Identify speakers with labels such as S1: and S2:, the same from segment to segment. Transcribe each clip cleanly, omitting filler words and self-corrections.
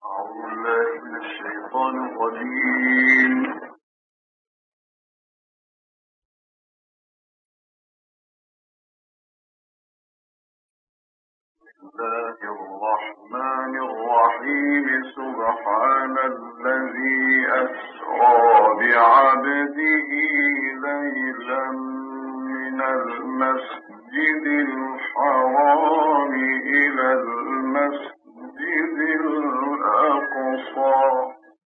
S1: أعوذ بالله من الشيطان الرجيم. بسم الله الرحمن الرحيم. سبحان الذي أسرى بعبده ليلا من المسجد الحرام إلى المسجد الأقصى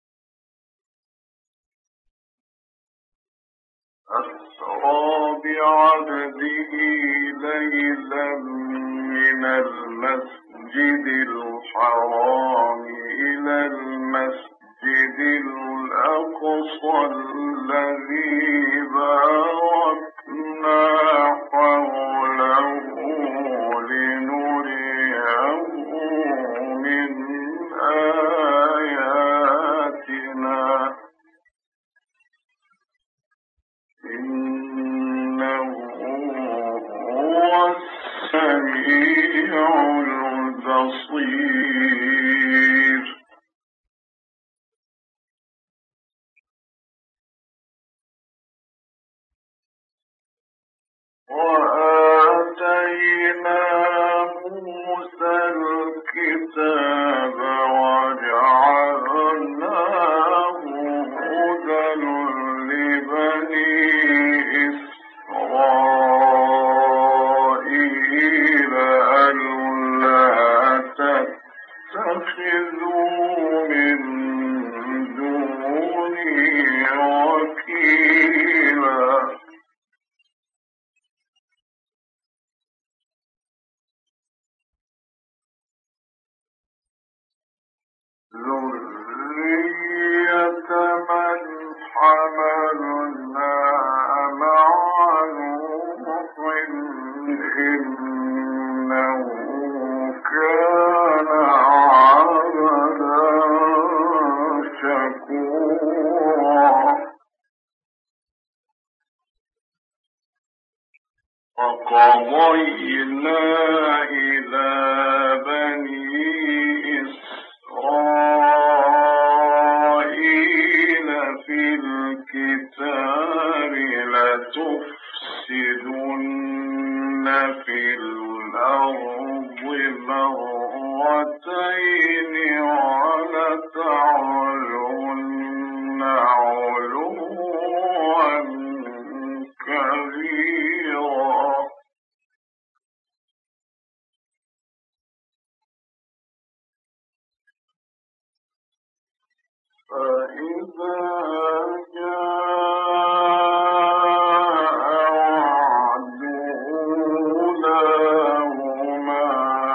S1: أسرى بعبده ليلا من المسجد الحرام إلى المسجد الأقصى الذي باركنا حوله لنريه من آياتنا إنه هو السميع البصير. وآتينا موسى الكتاب وجعلناه هدى لبني إسرائيل ألا تتخذوا من دوني وكيلا. ذرية من حملنا مع نوح إنه كان عبدا شكورا. وقضينا إلى بني إسرائيل في الكتاب لتفسدن في الأرض مرتين ولتعلن علوا كبيرا. فإذا جاء وعد أولاهما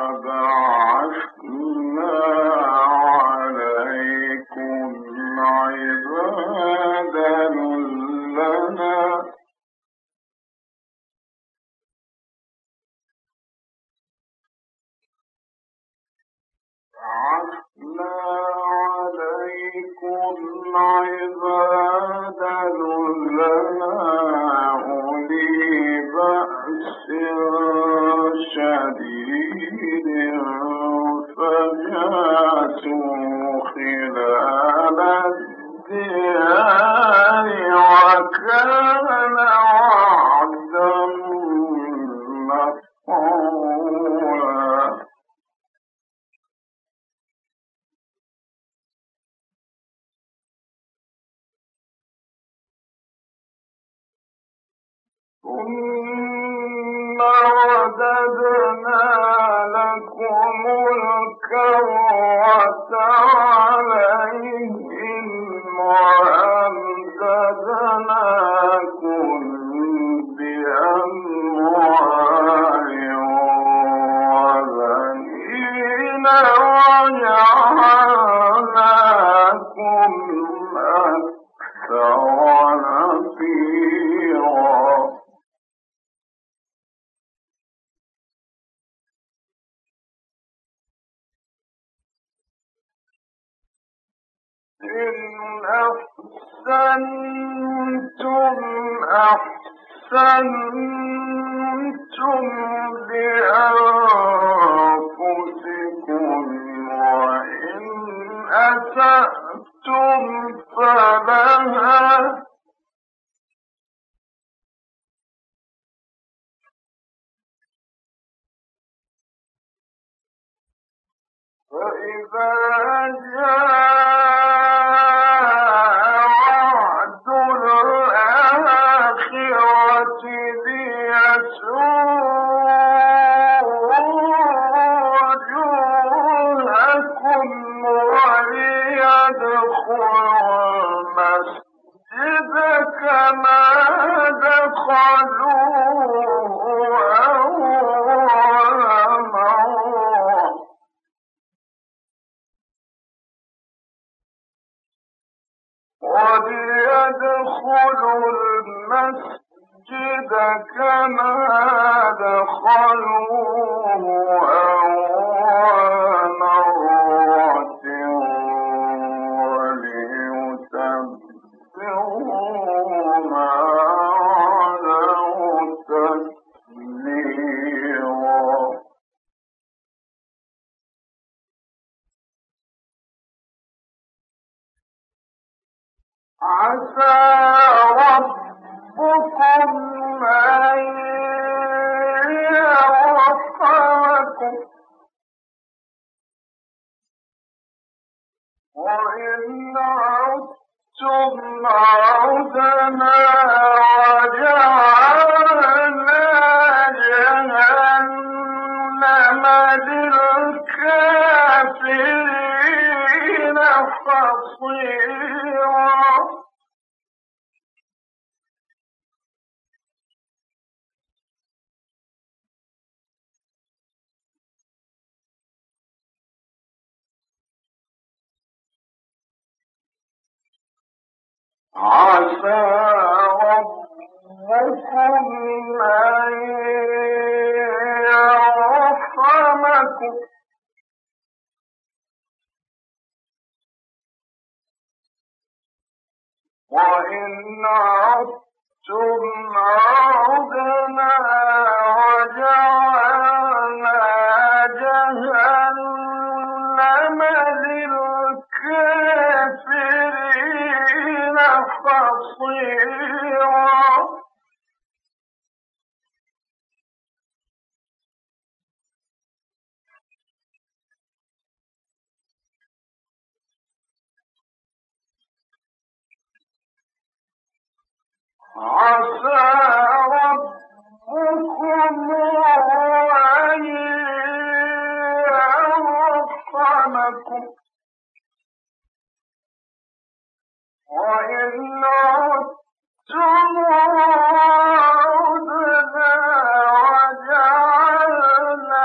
S1: بعثنا عليكم عبادا لنا أولي بأس شديد فجاسوا خلال الديار وكان وعدا مفعولا. ثم رددنا لكم الكرة عليهم وأمددناكم بأموال وبنين وجعلناكم أكثر نفيرا. إن أحسنتم أحسنتم لأنفسكم وإن أسأتم فلها فإذا جاء وعد الآخرة ليسوءوا وجوهكم وليدخلوا المسجد كما دخلوه أول مرة وليدخلوا المسجد كما دخلوه أول مرة وليتبروا ما علوا تتبيرا عسى ربكم أن يوفقكم وإن عدتم عدنا وجعلنا جهنم للكافرين حصيرا عسى ربكم أن يرحمكم وإن عدتم عدنا وجعلنا جهنم للكافرين حصيرا عسى ربكم أن يرحمكم وإن عدتم عدنا وجعلنا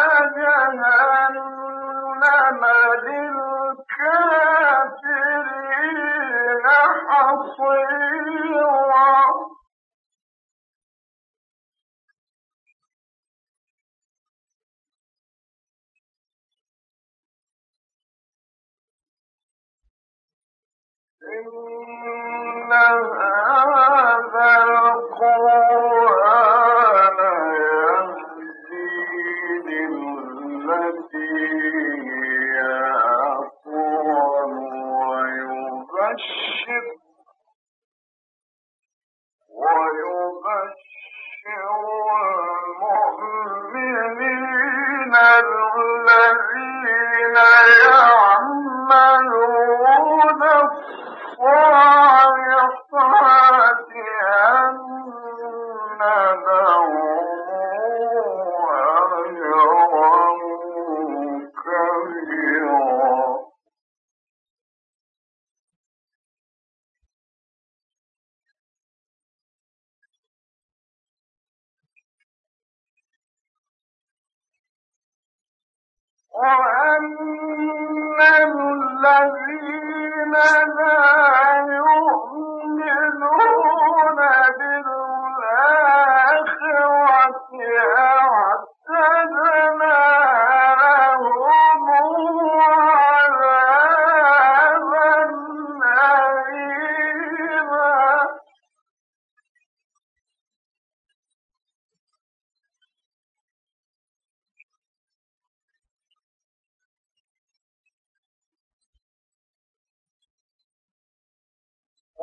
S1: جهنم للكافرين حصيرا إن هذا القرآن يهدي للتي هي أقوم ويبشر المؤمنين الذين يعملون الصالحات أن لهم أجرا كبيرا وأن الذين لا يؤمنون بالآخرة أعتدنا لهم عذابا أليما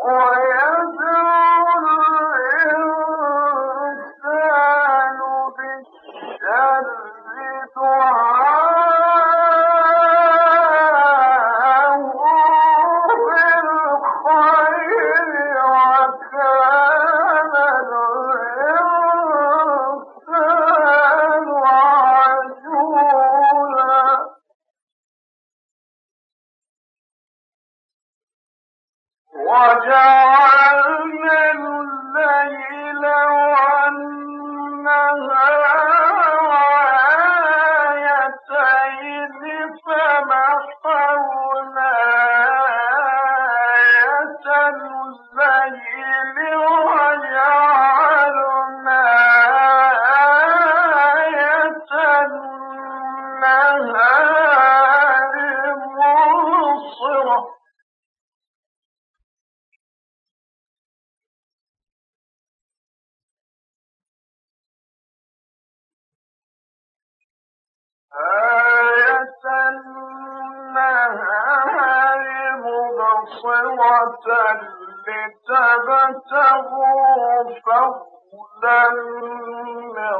S1: لتبتغوا فضلا من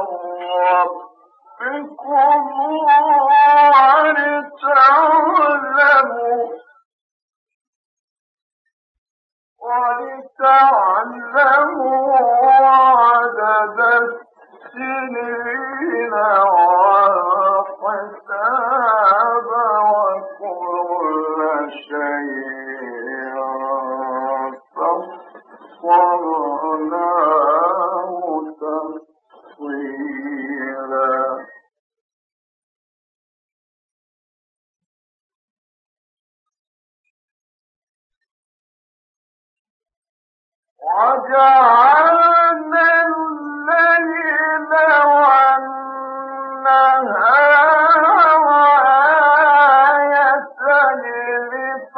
S1: ربكم ولتعلموا عدد السنين والحساب وكل شيء فصلناه تفصيلا. وجعلنا الليل والنهار آيتين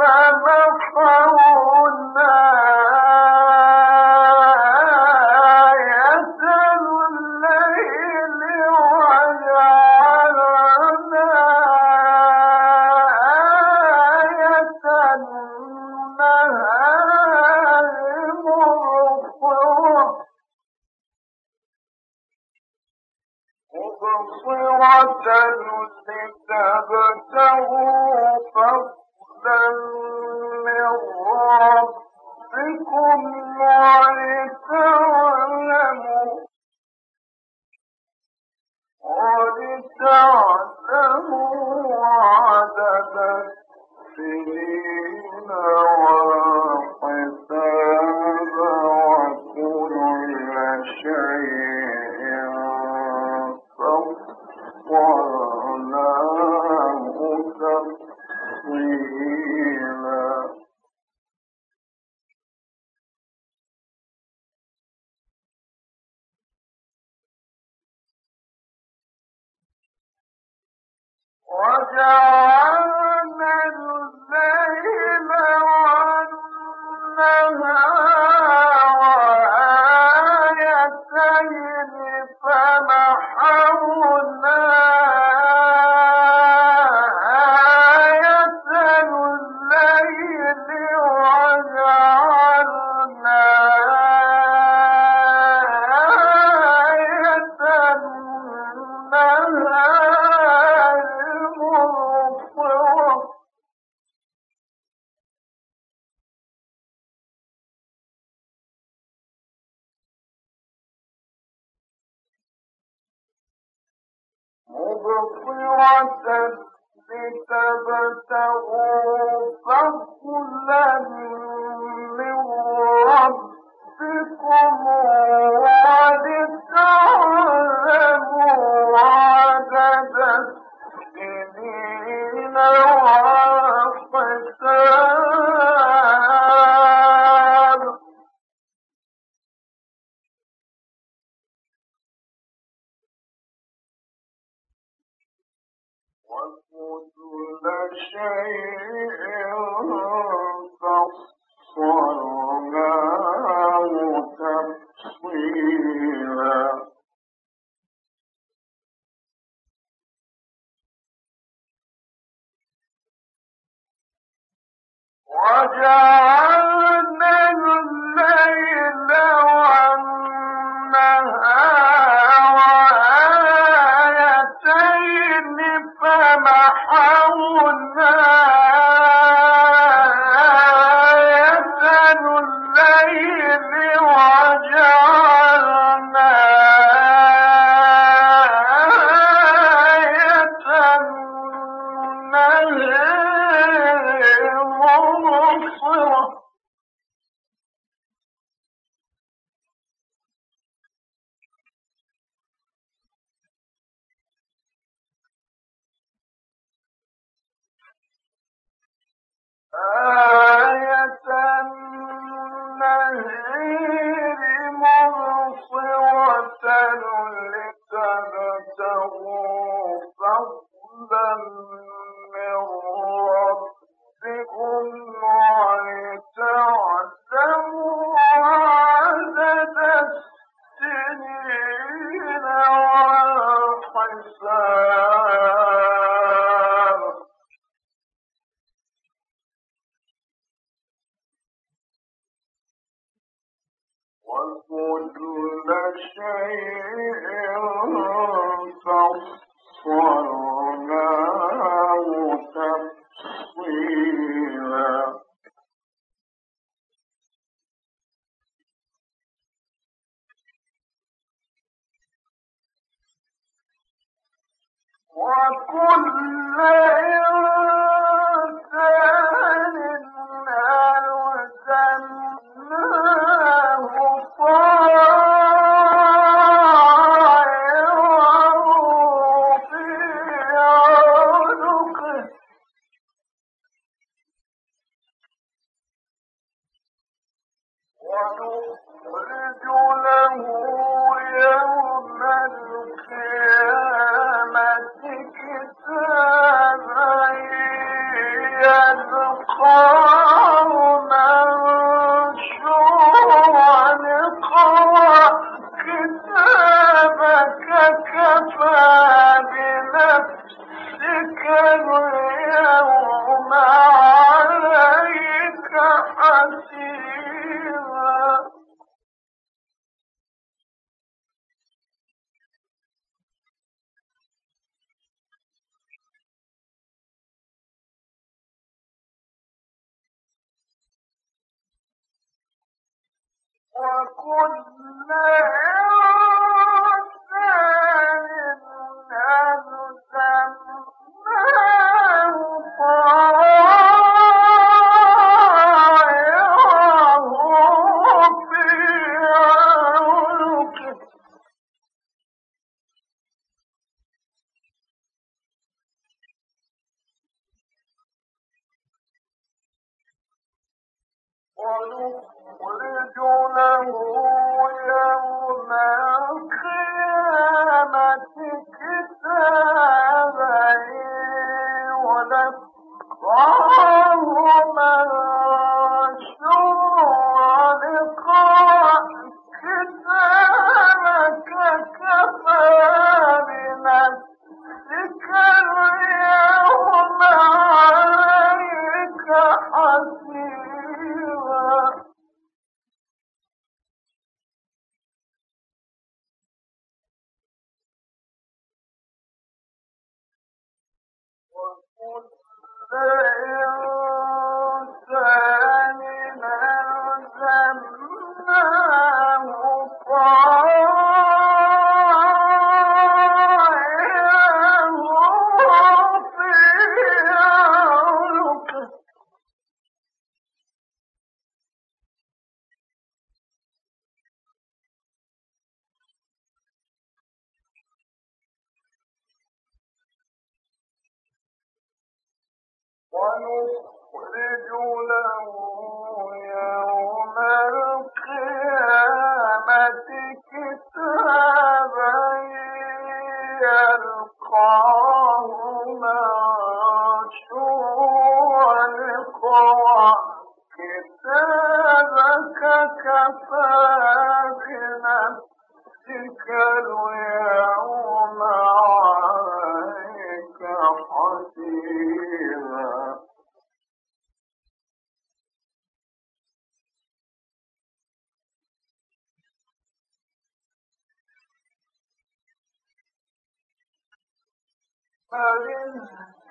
S1: فمحونا آية الليل وجعلنا آية النهار مبصرة لتبتغوا فضلا من ربكم ولتعلموا عدد السنين والحساب وكل شيء فصلناه تفصيلا. وجعلنا الليل والنهار آيتين فمحونا آية الليل وجعلنا آية النهار مبصرة لتبتغوا فضلا من ربكم ولتعلموا عدد السنين والحساب وكل شيء فصلناه تفصيلا. وجعلنا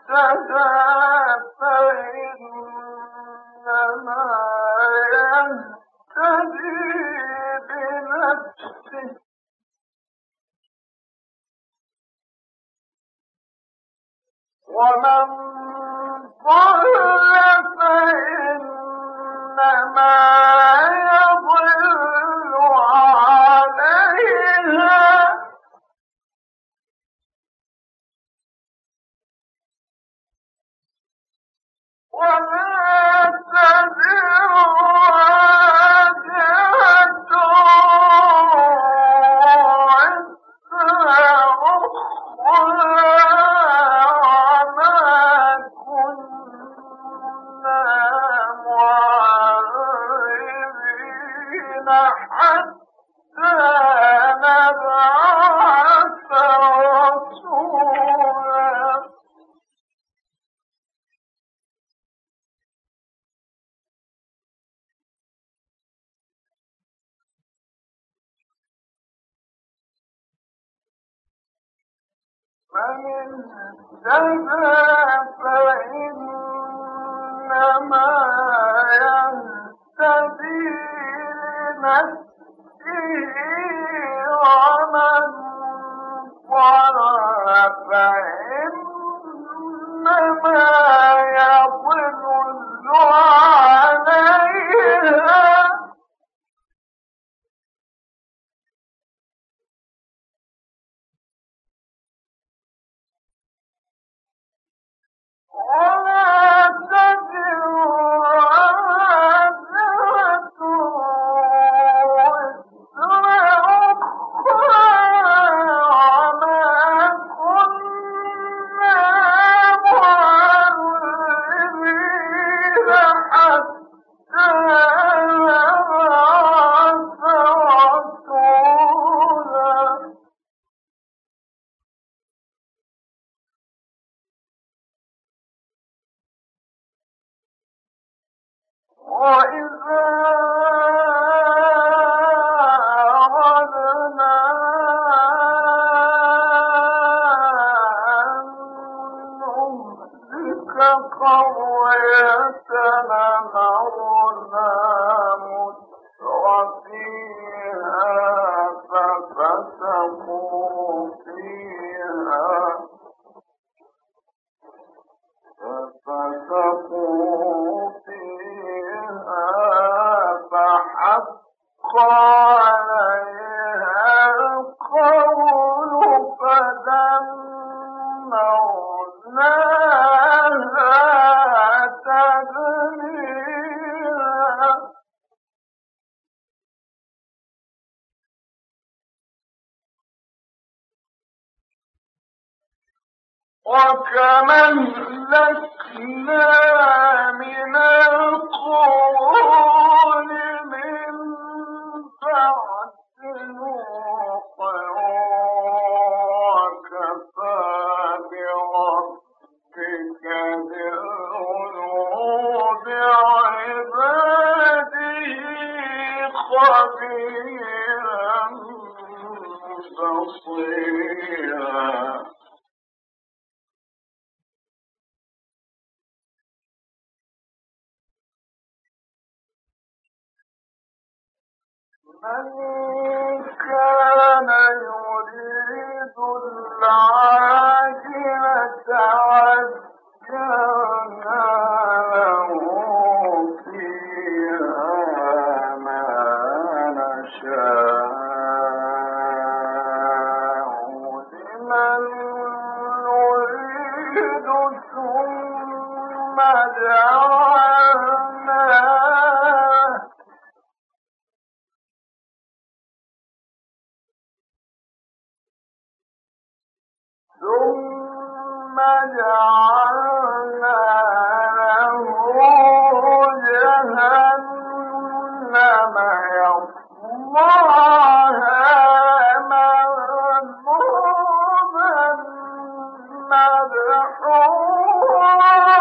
S1: اهتدى فإنما يهتدي بنفسه ومن ضل فإنما يضل عليها ولا تزر وازرة وزر أخرى وما كنا معذبين حتى نبعث رسولا من اهتدى فإنما يهتدي لنفسه ومن ضل فإنما يضل عليها ولا تزر وازرة وزر أخرى وما كنا معذبين حتى نبعث رسولا وإذا أردنا أن نهلك قرية أمرنا مترفيها ففسقوا فيها فحق عليها القول فدمرناها تدميرا وكم أهلكنا من القرون من بعد نوح وكفى بربك بالذنوب عباده خبيرا بصيرا من كان يريد العاجلة عجلنا له فيها ما نشاء لمن نريد ثم جعلنا له جهنم يصلاها مذموما مدحورا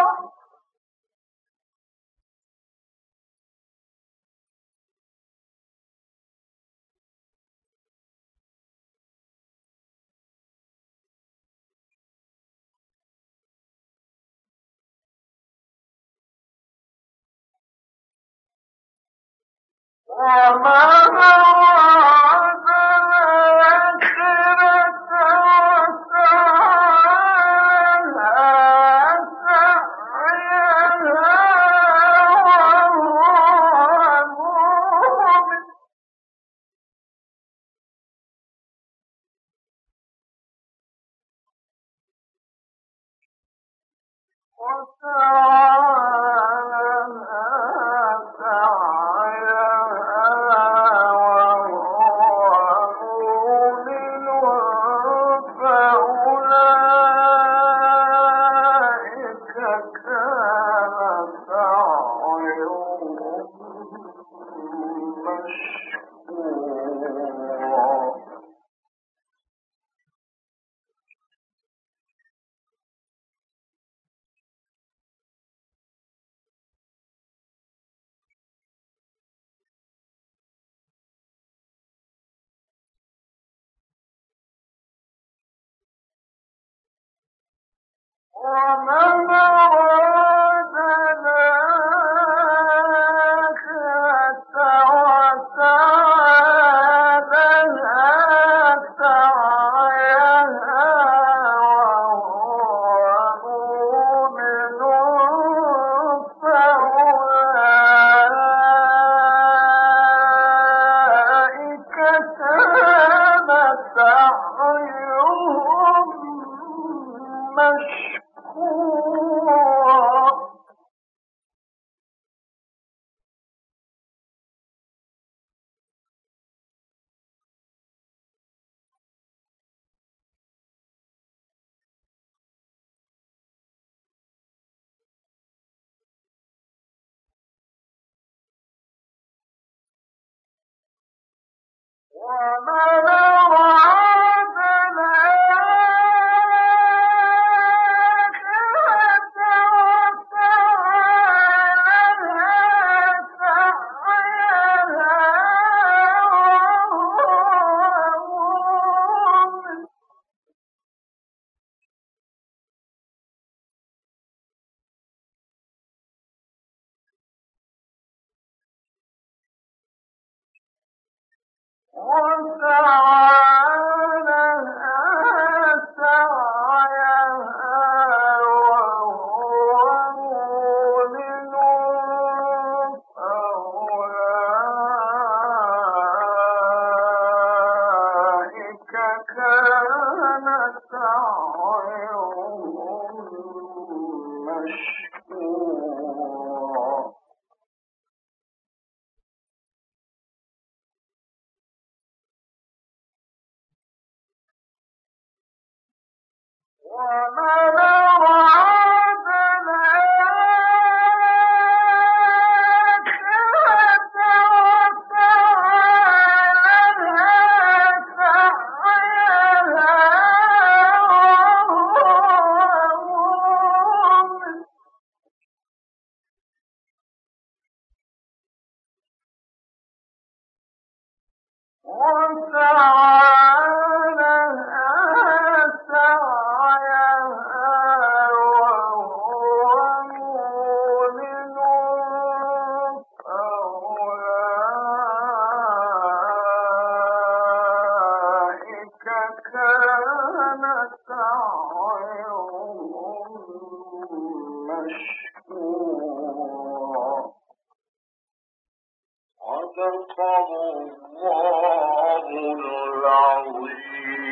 S1: صدق الله العظيم.